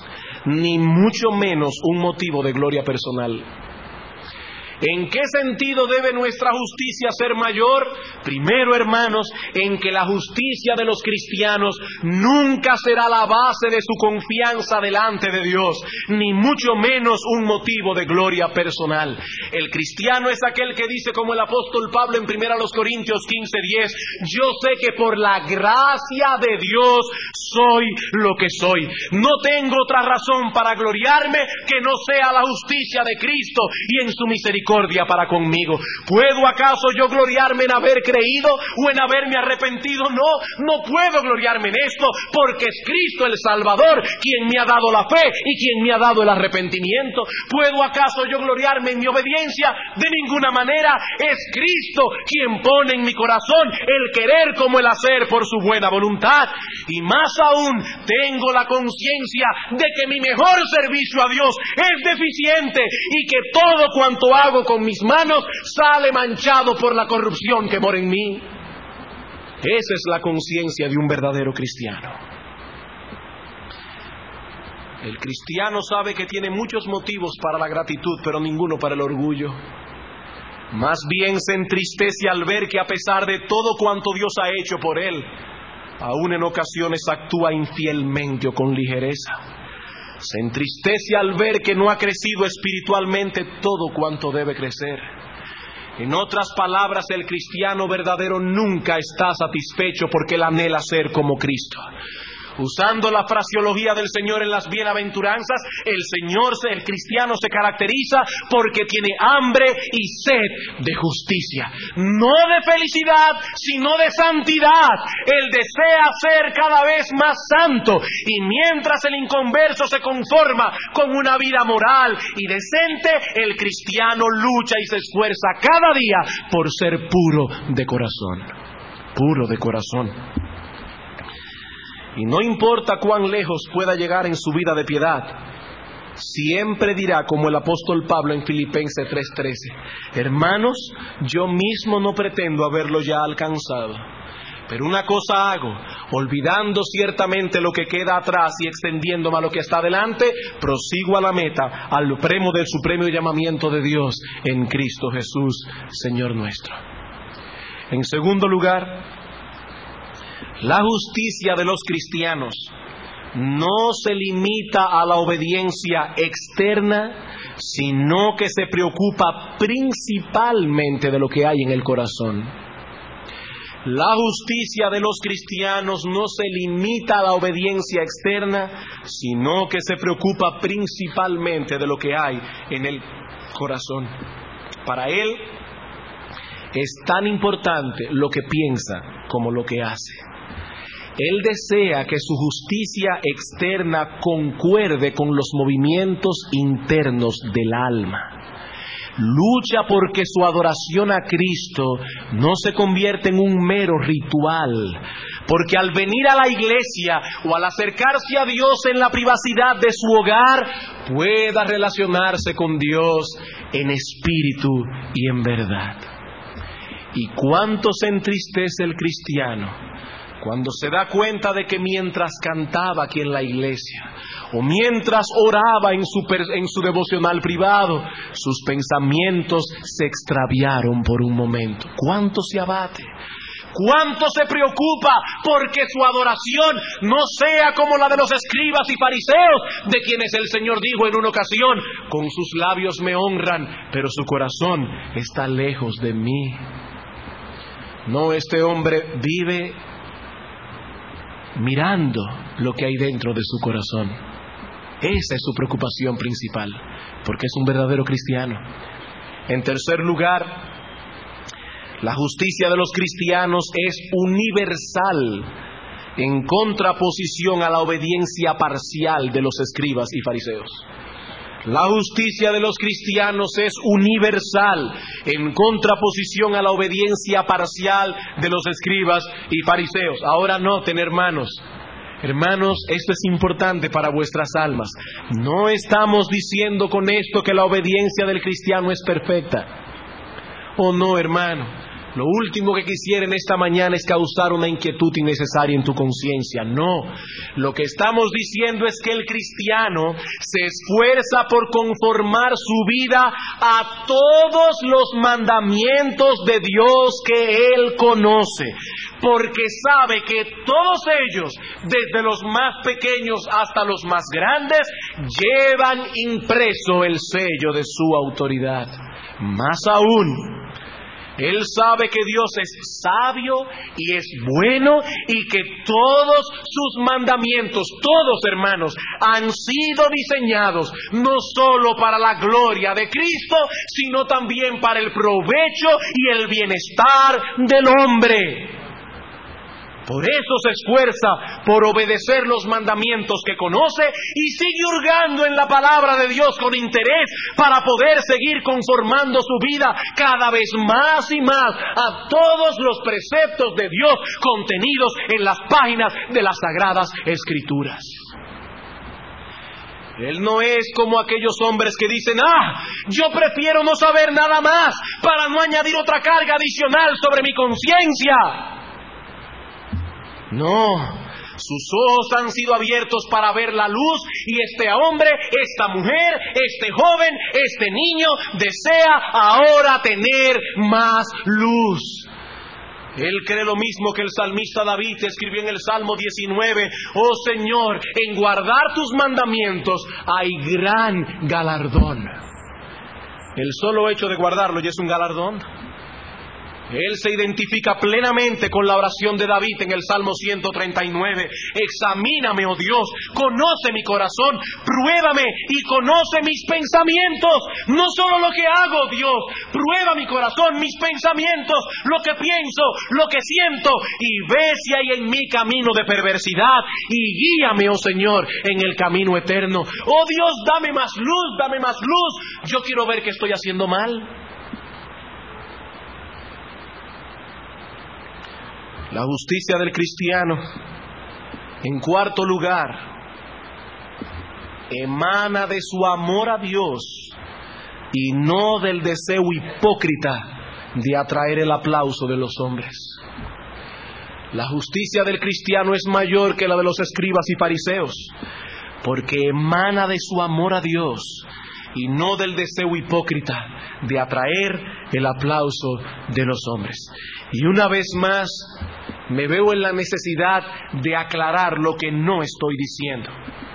ni mucho menos un motivo de gloria personal. ¿En qué sentido debe nuestra justicia ser mayor? Primero, hermanos, en que la justicia de los cristianos nunca será la base de su confianza delante de Dios, ni mucho menos un motivo de gloria personal. El cristiano es aquel que dice, como el apóstol Pablo en primera Corintios quince diez, yo sé que por la gracia de Dios soy lo que soy. No tengo otra razón para gloriarme que no sea la justicia de Cristo y en su misericordia para conmigo. ¿Puedo acaso yo gloriarme en haber creído o en haberme arrepentido? No, no puedo gloriarme en esto, porque es Cristo el Salvador quien me ha dado la fe y quien me ha dado el arrepentimiento. ¿Puedo acaso yo gloriarme en mi obediencia? De ninguna manera. Es Cristo quien pone en mi corazón el querer como el hacer por su buena voluntad. Y más aún, tengo la conciencia de que mi mejor servicio a Dios es deficiente y que todo cuanto hago con mis manos sale manchado por la corrupción que mora en mí. Esa es la conciencia de un verdadero cristiano. El cristiano sabe que tiene muchos motivos para la gratitud, pero ninguno para el orgullo. Más bien se entristece al ver que a pesar de todo cuanto Dios ha hecho por él, aún en ocasiones actúa infielmente o con ligereza. Se entristece al ver que no ha crecido espiritualmente todo cuanto debe crecer. En otras palabras, el cristiano verdadero nunca está satisfecho porque él anhela ser como Cristo. Usando la fraseología del Señor en las bienaventuranzas, el Señor, el cristiano, se caracteriza porque tiene hambre y sed de justicia. No de felicidad, sino de santidad. Él desea ser cada vez más santo. Y mientras el inconverso se conforma con una vida moral y decente, el cristiano lucha y se esfuerza cada día por ser puro de corazón. Puro de corazón. Y no importa cuán lejos pueda llegar en su vida de piedad, siempre dirá como el apóstol Pablo en Filipenses tres trece, hermanos, yo mismo no pretendo haberlo ya alcanzado, pero una cosa hago, olvidando ciertamente lo que queda atrás y extendiéndome a lo que está delante, prosigo a la meta, al premio del supremo llamamiento de Dios en Cristo Jesús, Señor nuestro. En segundo lugar, la justicia de los cristianos no se limita a la obediencia externa, sino que se preocupa principalmente de lo que hay en el corazón. La justicia de los cristianos no se limita a la obediencia externa, sino que se preocupa principalmente de lo que hay en el corazón. Para él es tan importante lo que piensa como lo que hace. Él desea que su justicia externa concuerde con los movimientos internos del alma. Lucha porque su adoración a Cristo no se convierta en un mero ritual, porque al venir a la iglesia o al acercarse a Dios en la privacidad de su hogar, pueda relacionarse con Dios en espíritu y en verdad. ¿Y cuánto se entristece el cristiano cuando se da cuenta de que mientras cantaba aquí en la iglesia o mientras oraba en su, en su devocional privado, sus pensamientos se extraviaron por un momento? ¿Cuánto se abate? ¿Cuánto se preocupa porque su adoración no sea como la de los escribas y fariseos, de quienes el Señor dijo en una ocasión, con sus labios me honran, pero su corazón está lejos de mí? No, este hombre vive mirando lo que hay dentro de su corazón. Esa es su preocupación principal, porque es un verdadero cristiano. En tercer lugar, la justicia de los cristianos es universal, en contraposición a la obediencia parcial de los escribas y fariseos. La justicia de los cristianos es universal, en contraposición a la obediencia parcial de los escribas y fariseos. Ahora noten, hermanos, hermanos, esto es importante para vuestras almas. No estamos diciendo con esto que la obediencia del cristiano es perfecta. Oh no, hermano. Lo último que quisiera en esta mañana es causar una inquietud innecesaria en tu conciencia. No, lo que estamos diciendo es que el cristiano se esfuerza por conformar su vida a todos los mandamientos de Dios que él conoce, porque sabe que todos ellos, desde los más pequeños hasta los más grandes, llevan impreso el sello de su autoridad. Más aún, él sabe que Dios es sabio y es bueno y que todos sus mandamientos, todos hermanos, han sido diseñados no solo para la gloria de Cristo, sino también para el provecho y el bienestar del hombre. Por eso se esfuerza por obedecer los mandamientos que conoce y sigue hurgando en la palabra de Dios con interés para poder seguir conformando su vida cada vez más y más a todos los preceptos de Dios contenidos en las páginas de las Sagradas Escrituras. Él no es como aquellos hombres que dicen: ah, yo prefiero no saber nada más para no añadir otra carga adicional sobre mi conciencia. No, sus ojos han sido abiertos para ver la luz y este hombre, esta mujer, este joven, este niño desea ahora tener más luz. Él cree lo mismo que el salmista David escribió en el Salmo diecinueve: oh Señor, en guardar tus mandamientos hay gran galardón. El solo hecho de guardarlo ya es un galardón. Él se identifica plenamente con la oración de David en el Salmo ciento treinta y nueve. Examíname, oh Dios, conoce mi corazón, pruébame y conoce mis pensamientos. No solo lo que hago, Dios, prueba mi corazón, mis pensamientos, lo que pienso, lo que siento, y ve si hay en mí camino de perversidad, y guíame, oh Señor, en el camino eterno. Oh Dios, dame más luz, dame más luz. Yo quiero ver que estoy haciendo mal. La justicia del cristiano, en cuarto lugar, emana de su amor a Dios y no del deseo hipócrita de atraer el aplauso de los hombres. La justicia del cristiano es mayor que la de los escribas y fariseos, porque emana de su amor a Dios y no del deseo hipócrita de atraer el aplauso de los hombres. Y una vez más, me veo en la necesidad de aclarar lo que no estoy diciendo.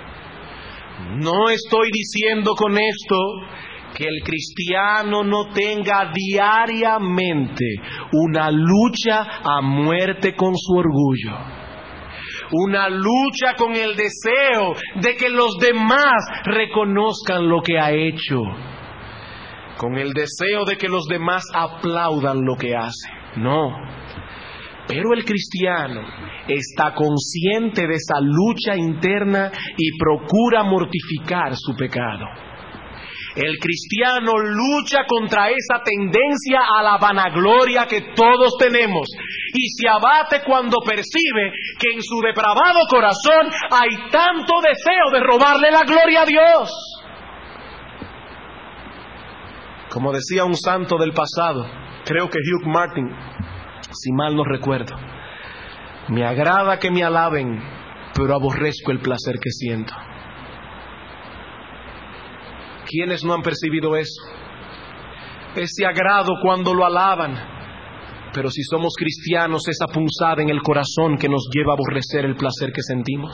No estoy diciendo con esto que el cristiano no tenga diariamente una lucha a muerte con su orgullo, una lucha con el deseo de que los demás reconozcan lo que ha hecho, con el deseo de que los demás aplaudan lo que hace. No. Pero el cristiano está consciente de esa lucha interna y procura mortificar su pecado. El cristiano lucha contra esa tendencia a la vanagloria que todos tenemos y se abate cuando percibe que en su depravado corazón hay tanto deseo de robarle la gloria a Dios. Como decía un santo del pasado, creo que Hugh Martin, si mal no recuerdo: me agrada que me alaben, pero aborrezco el placer que siento. ¿Quiénes no han percibido eso? Ese agrado cuando lo alaban. Pero si somos cristianos, esa punzada en el corazón que nos lleva a aborrecer el placer que sentimos.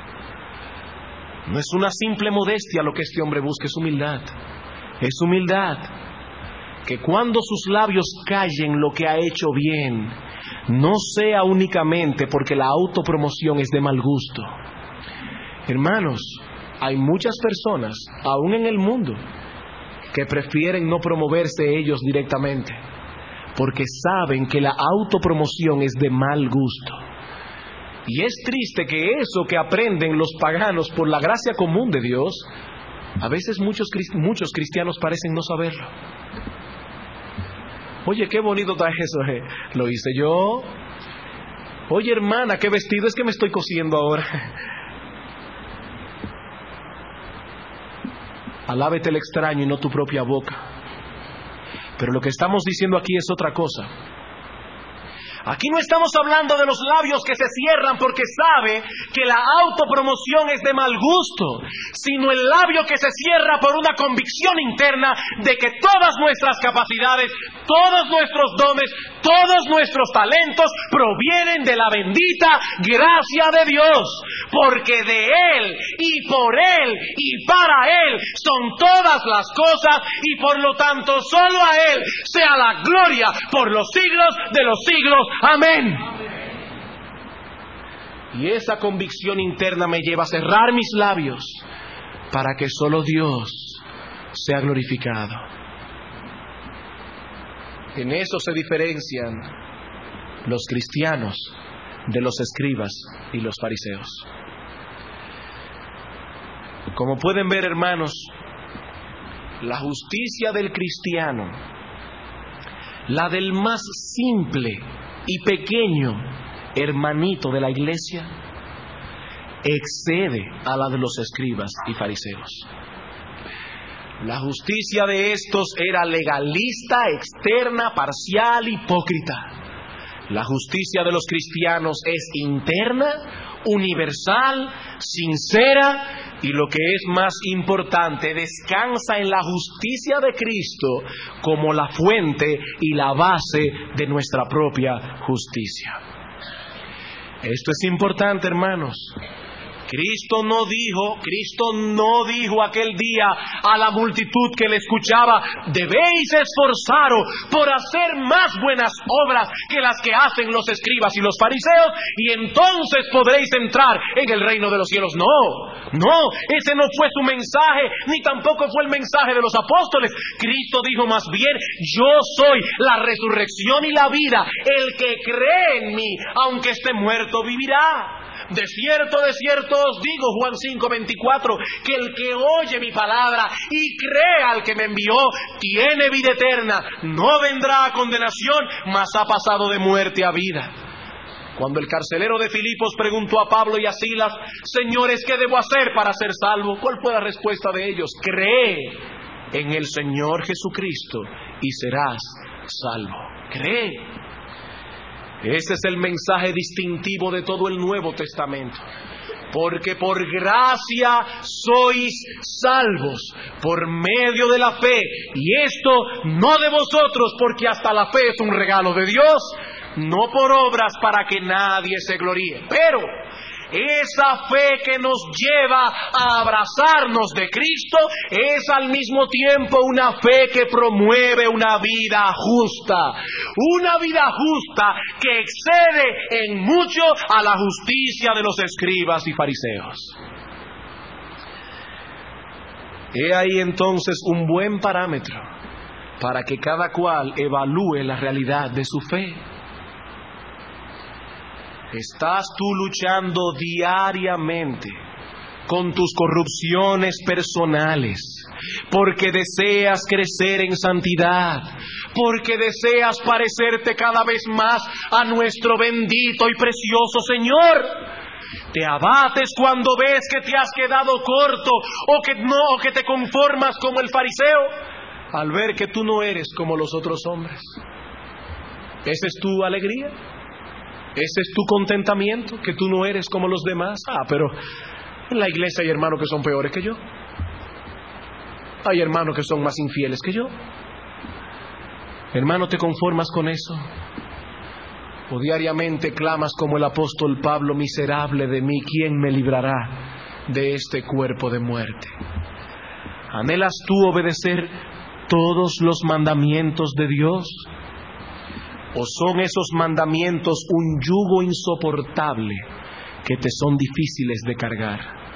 No es una simple modestia lo que este hombre busca, es humildad. Es humildad. Que cuando sus labios callen lo que ha hecho bien, no sea únicamente porque la autopromoción es de mal gusto. Hermanos, hay muchas personas, aún en el mundo, que prefieren no promoverse ellos directamente, porque saben que la autopromoción es de mal gusto. Y es triste que eso que aprenden los paganos por la gracia común de Dios, a veces muchos, muchos cristianos parecen no saberlo. Oye, qué bonito está eso, eh. Lo hice yo. Oye, hermana, qué vestido es que me estoy cosiendo ahora. Alábete el extraño y no tu propia boca. Pero lo que estamos diciendo aquí es otra cosa. Aquí no estamos hablando de los labios que se cierran porque sabe que la autopromoción es de mal gusto, sino el labio que se cierra por una convicción interna de que todas nuestras capacidades, todos nuestros dones, todos nuestros talentos provienen de la bendita gracia de Dios, porque de Él y por Él y para Él son todas las cosas, y por lo tanto solo a Él sea la gloria por los siglos de los siglos. Amén. Y esa convicción interna me lleva a cerrar mis labios para que solo Dios sea glorificado. En eso se diferencian los cristianos de los escribas y los fariseos. Como pueden ver, hermanos, la justicia del cristiano, la del más simple y pequeño hermanito de la iglesia, excede a la de los escribas y fariseos. La justicia de estos era legalista, externa, parcial, hipócrita. La justicia de los cristianos es interna, universal, sincera, y lo que es más importante, descansa en la justicia de Cristo como la fuente y la base de nuestra propia justicia. Esto es importante, hermanos. Cristo no dijo, Cristo no dijo aquel día a la multitud que le escuchaba: debéis esforzaros por hacer más buenas obras que las que hacen los escribas y los fariseos, y entonces podréis entrar en el reino de los cielos. No, no, ese no fue su mensaje, ni tampoco fue el mensaje de los apóstoles. Cristo dijo más bien: yo soy la resurrección y la vida, el que cree en mí, aunque esté muerto, vivirá. De cierto, de cierto os digo, Juan cinco veinticuatro, que el que oye mi palabra y cree al que me envió, tiene vida eterna, no vendrá a condenación, mas ha pasado de muerte a vida. Cuando el carcelero de Filipos preguntó a Pablo y a Silas: señores, ¿qué debo hacer para ser salvo? ¿Cuál fue la respuesta de ellos? Cree en el Señor Jesucristo y serás salvo. Cree. Ese es el mensaje distintivo de todo el Nuevo Testamento. Porque por gracia sois salvos por medio de la fe, y esto no de vosotros, porque hasta la fe es un regalo de Dios, no por obras para que nadie se gloríe. Pero esa fe que nos lleva a abrazarnos de Cristo es al mismo tiempo una fe que promueve una vida justa. Una vida justa que excede en mucho a la justicia de los escribas y fariseos. He ahí entonces un buen parámetro para que cada cual evalúe la realidad de su fe. ¿Estás tú luchando diariamente con tus corrupciones personales, porque deseas crecer en santidad, porque deseas parecerte cada vez más a nuestro bendito y precioso Señor? ¿Te abates cuando ves que te has quedado corto o que no, o que te conformas como el fariseo al ver que tú no eres como los otros hombres? ¿Esa es tu alegría? ¿Ese es tu contentamiento? ¿Que tú no eres como los demás? Ah, pero en la iglesia hay hermanos que son peores que yo. Hay hermanos que son más infieles que yo. Hermano, ¿te conformas con eso? ¿O diariamente clamas como el apóstol Pablo: miserable de mí, ¿quién me librará de este cuerpo de muerte? ¿Anhelas tú obedecer todos los mandamientos de Dios? ¿O son esos mandamientos un yugo insoportable que te son difíciles de cargar?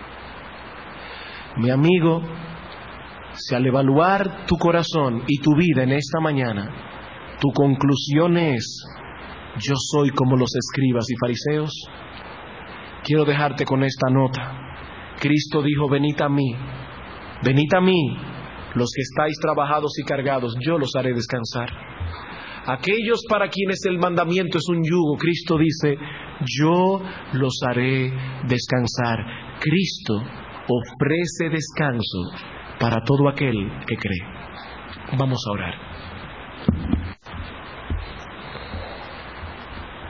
Mi amigo, si al evaluar tu corazón y tu vida en esta mañana, tu conclusión es: yo soy como los escribas y fariseos, quiero dejarte con esta nota. Cristo dijo: venid a mí, venid a mí, los que estáis trabajados y cargados, yo los haré descansar. Aquellos para quienes el mandamiento es un yugo, Cristo dice: yo los haré descansar. Cristo ofrece descanso para todo aquel que cree. Vamos a orar.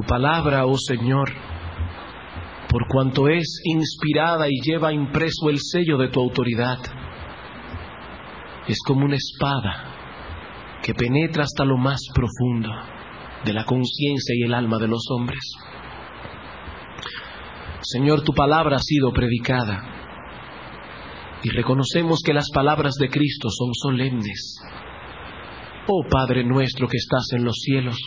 palabra, oh Señor, por cuanto es inspirada y lleva impreso el sello de tu autoridad, es como una espada que penetra hasta lo más profundo de la conciencia y el alma de los hombres. Señor, tu palabra ha sido predicada y reconocemos que las palabras de Cristo son solemnes. Oh Padre nuestro que estás en los cielos,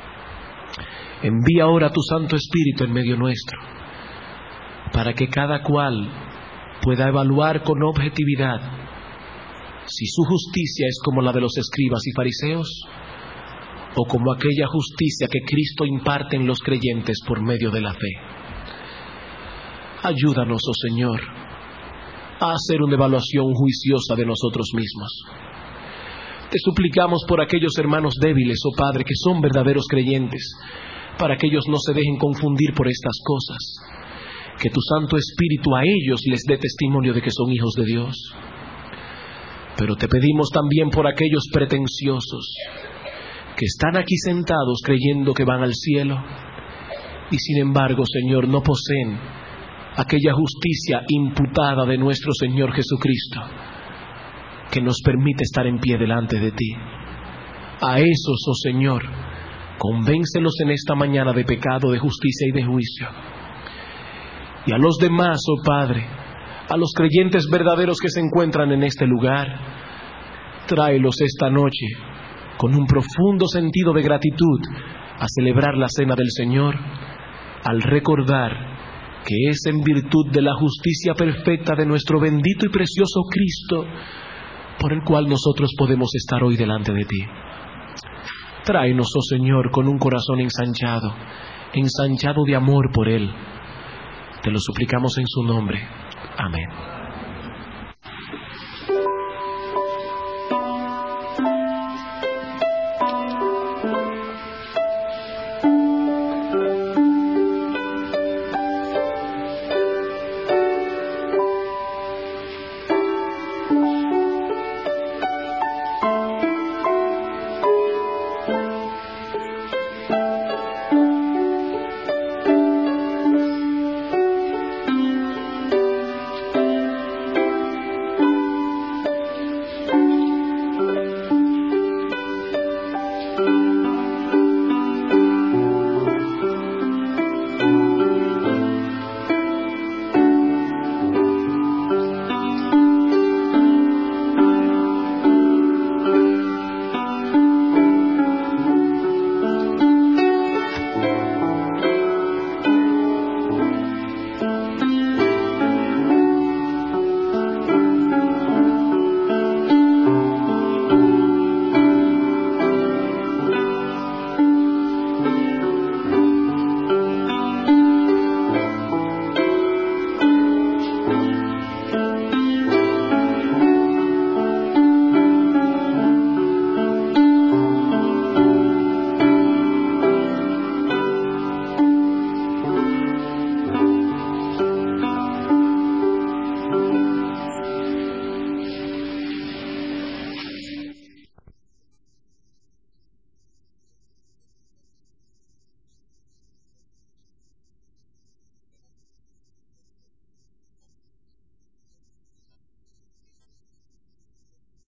envía ahora tu Santo Espíritu en medio nuestro, para que cada cual pueda evaluar con objetividad si su justicia es como la de los escribas y fariseos, o como aquella justicia que Cristo imparte en los creyentes por medio de la fe. Ayúdanos, oh Señor, a hacer una evaluación juiciosa de nosotros mismos. Te suplicamos por aquellos hermanos débiles, oh Padre, que son verdaderos creyentes, para que ellos no se dejen confundir por estas cosas, que tu Santo Espíritu a ellos les dé testimonio de que son hijos de Dios. Pero te pedimos también por aquellos pretenciosos que están aquí sentados creyendo que van al cielo y sin embargo, Señor, no poseen aquella justicia imputada de nuestro Señor Jesucristo que nos permite estar en pie delante de ti. A esos, oh Señor, convéncelos en esta mañana de pecado, de justicia y de juicio. Y a los demás, oh Padre, a los creyentes verdaderos que se encuentran en este lugar, tráelos esta noche con un profundo sentido de gratitud a celebrar la cena del Señor, al recordar que es en virtud de la justicia perfecta de nuestro bendito y precioso Cristo por el cual nosotros podemos estar hoy delante de ti. Tráenos, oh Señor, con un corazón ensanchado, ensanchado de amor por Él. Te lo suplicamos en su nombre. Amén.